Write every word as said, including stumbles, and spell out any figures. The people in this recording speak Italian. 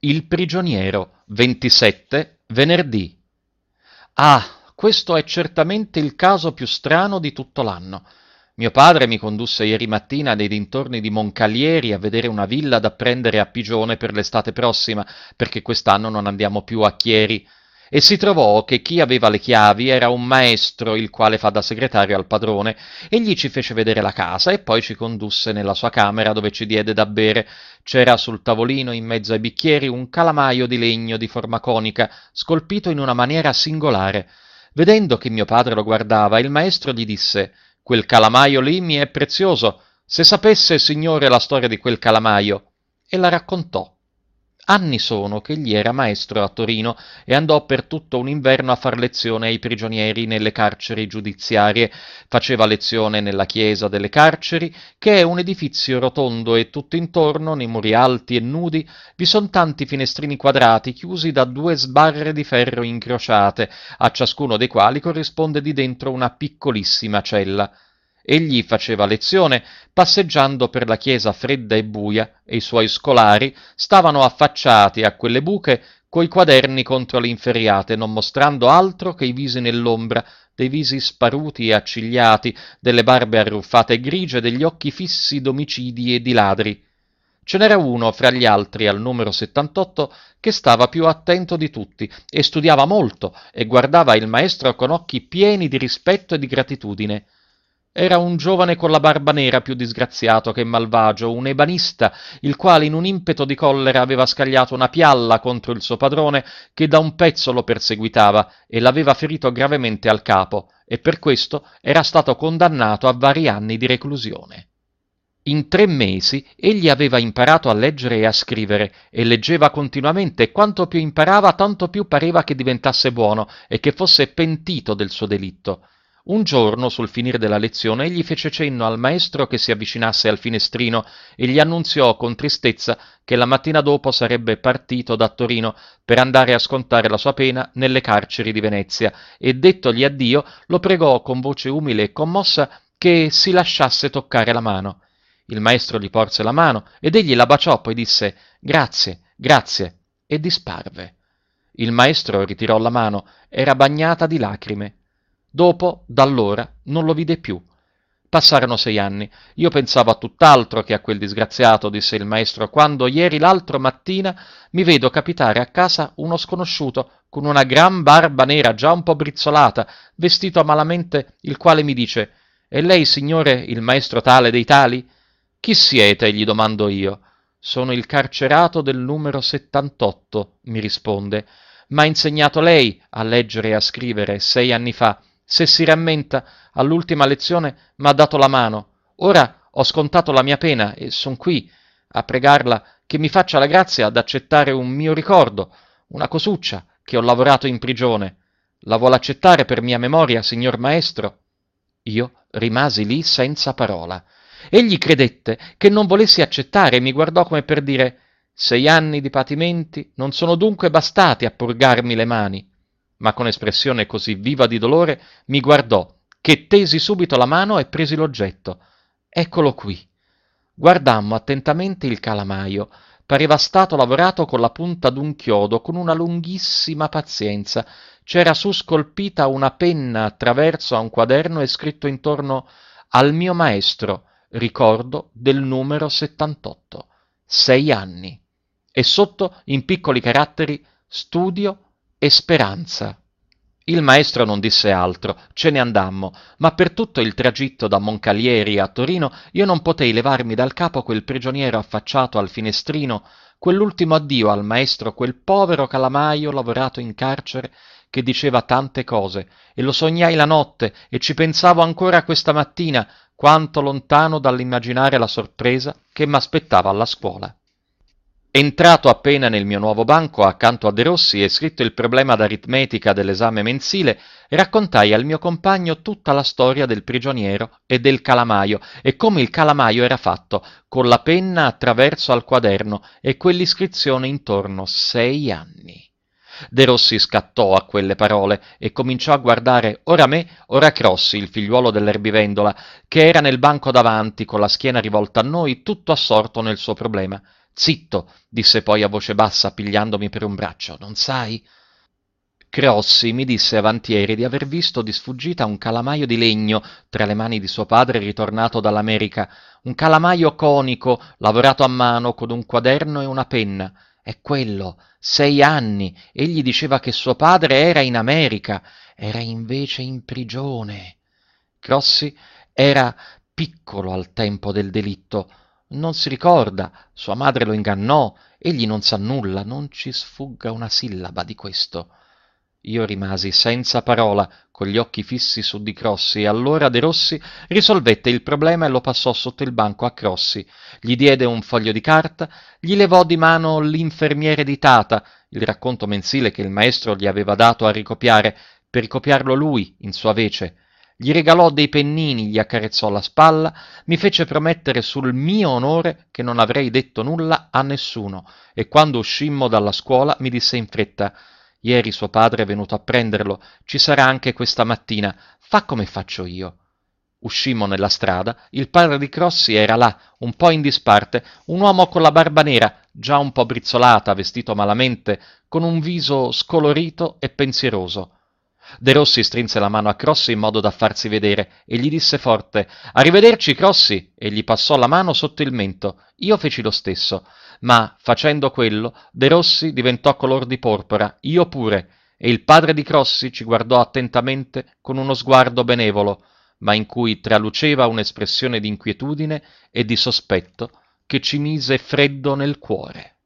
Il prigioniero, ventisette, venerdì. Ah, questo è certamente il caso più strano di tutto l'anno. Mio padre mi condusse ieri mattina nei dintorni di Moncalieri a vedere una villa da prendere a pigione per l'estate prossima, perché quest'anno non andiamo più a Chieri. E si trovò che chi aveva le chiavi era un maestro, il quale fa da segretario al padrone. Egli ci fece vedere la casa e poi ci condusse nella sua camera dove ci diede da bere. C'era sul tavolino, in mezzo ai bicchieri, un calamaio di legno di forma conica, scolpito in una maniera singolare. Vedendo che mio padre lo guardava, il maestro gli disse: «Quel calamaio lì mi è prezioso. Se sapesse, signore, la storia di quel calamaio». E la raccontò. Anni sono che egli era maestro a Torino e andò per tutto un inverno a far lezione ai prigionieri nelle carceri giudiziarie. Faceva lezione nella chiesa delle carceri, che è un edifizio rotondo, e tutto intorno, nei muri alti e nudi, vi son tanti finestrini quadrati chiusi da due sbarre di ferro incrociate, a ciascuno dei quali corrisponde di dentro una piccolissima cella. Egli faceva lezione passeggiando per la chiesa fredda e buia, e i suoi scolari stavano affacciati a quelle buche coi quaderni contro le inferriate, non mostrando altro che i visi nell'ombra, dei visi sparuti e accigliati, delle barbe arruffate e grigie, degli occhi fissi d'omicidi e di ladri. Ce n'era uno fra gli altri, al numero settantotto, che stava più attento di tutti e studiava molto e guardava il maestro con occhi pieni di rispetto e di gratitudine. Era un giovane con la barba nera, più disgraziato che malvagio, un ebanista, il quale in un impeto di collera aveva scagliato una pialla contro il suo padrone, che da un pezzo lo perseguitava e l'aveva ferito gravemente al capo, e per questo era stato condannato a vari anni di reclusione. In tre mesi egli aveva imparato a leggere e a scrivere, e leggeva continuamente, e quanto più imparava tanto più pareva che diventasse buono e che fosse pentito del suo delitto. Un giorno, sul finire della lezione, egli fece cenno al maestro che si avvicinasse al finestrino e gli annunziò con tristezza che la mattina dopo sarebbe partito da Torino per andare a scontare la sua pena nelle carceri di Venezia, e dettogli addio lo pregò con voce umile e commossa che si lasciasse toccare la mano. Il maestro gli porse la mano ed egli la baciò, poi disse «Grazie, grazie» e disparve. Il maestro ritirò la mano, era bagnata di lacrime. Dopo, da allora, non lo vide più. Passarono sei anni. Io pensavo a tutt'altro che a quel disgraziato, disse il maestro, quando ieri l'altro mattina mi vedo capitare a casa uno sconosciuto con una gran barba nera già un po' brizzolata, vestito malamente, il quale mi dice: «E lei, signore, il maestro tale dei tali?» «Chi siete?» gli domando io. «Sono il carcerato del numero settantotto», mi risponde. «M'ha insegnato lei a leggere e a scrivere sei anni fa. Se si rammenta, all'ultima lezione m'ha dato la mano. Ora ho scontato la mia pena e son qui a pregarla che mi faccia la grazia d'accettare un mio ricordo, una cosuccia che ho lavorato in prigione. La vuol accettare per mia memoria, signor maestro?» Io rimasi lì senza parola. Egli credette che non volessi accettare e mi guardò come per dire: «Sei anni di patimenti non sono dunque bastati a purgarmi le mani?» Ma con espressione così viva di dolore mi guardò che tesi subito la mano e presi l'oggetto. Eccolo qui. Guardammo attentamente il calamaio. Pareva stato lavorato con la punta d'un chiodo, con una lunghissima pazienza. C'era su scolpita una penna attraverso a un quaderno e scritto intorno: «Al mio maestro, ricordo del numero settantotto. Sei anni». E sotto, in piccoli caratteri, «Studio e speranza». Il maestro non disse altro, ce ne andammo, ma per tutto il tragitto da Moncalieri a Torino io non potei levarmi dal capo quel prigioniero affacciato al finestrino, quell'ultimo addio al maestro, quel povero calamaio lavorato in carcere che diceva tante cose, e lo sognai la notte e ci pensavo ancora questa mattina, quanto lontano dall'immaginare la sorpresa che m'aspettava alla scuola. Entrato appena nel mio nuovo banco accanto a Derossi e scritto il problema d'aritmetica dell'esame mensile, raccontai al mio compagno tutta la storia del prigioniero e del calamaio e come il calamaio era fatto, con la penna attraverso al quaderno e quell'iscrizione intorno: sei anni. Derossi scattò a quelle parole e cominciò a guardare ora me, ora Crossi, il figliuolo dell'erbivendola, che era nel banco davanti con la schiena rivolta a noi, tutto assorto nel suo problema. Zitto, disse poi a voce bassa, pigliandomi per un braccio, non sai? Crossi mi disse avanti ieri di aver visto di sfuggita un calamaio di legno tra le mani di suo padre ritornato dall'America, un calamaio conico, lavorato a mano con un quaderno e una penna. È quello, sei anni. Egli diceva che suo padre era in America, era invece in prigione. Crossi era piccolo al tempo del delitto. Non si ricorda, sua madre lo ingannò, egli non sa nulla, non ci sfugga una sillaba di questo. Io rimasi senza parola, con gli occhi fissi su di Crossi, e allora De Rossi risolvette il problema e lo passò sotto il banco a Crossi. Gli diede un foglio di carta, gli levò di mano l'infermiere di Tata, il racconto mensile che il maestro gli aveva dato a ricopiare, per ricopiarlo lui in sua vece. Gli regalò dei pennini, gli accarezzò la spalla, mi fece promettere sul mio onore che non avrei detto nulla a nessuno, e quando uscimmo dalla scuola mi disse in fretta: ieri suo padre è venuto a prenderlo, ci sarà anche questa mattina, fa come faccio io. Uscimmo nella strada, il padre di Crossi era là, un po' in disparte, un uomo con la barba nera, già un po' brizzolata, vestito malamente, con un viso scolorito e pensieroso. De Rossi strinse la mano a Crossi in modo da farsi vedere e gli disse forte: «Arrivederci, Crossi!» e gli passò la mano sotto il mento. Io feci lo stesso, ma, facendo quello, De Rossi diventò color di porpora, io pure, e il padre di Crossi ci guardò attentamente con uno sguardo benevolo, ma in cui traluceva un'espressione di inquietudine e di sospetto che ci mise freddo nel cuore.